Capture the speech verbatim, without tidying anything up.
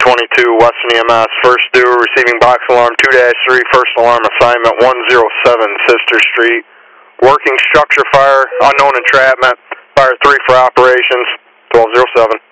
twenty-two, Weston E M S, first due, receiving box alarm two dash three, first alarm assignment one oh seven, Sister Street. Working structure fire, unknown entrapment, fire three for operations, twelve oh seven.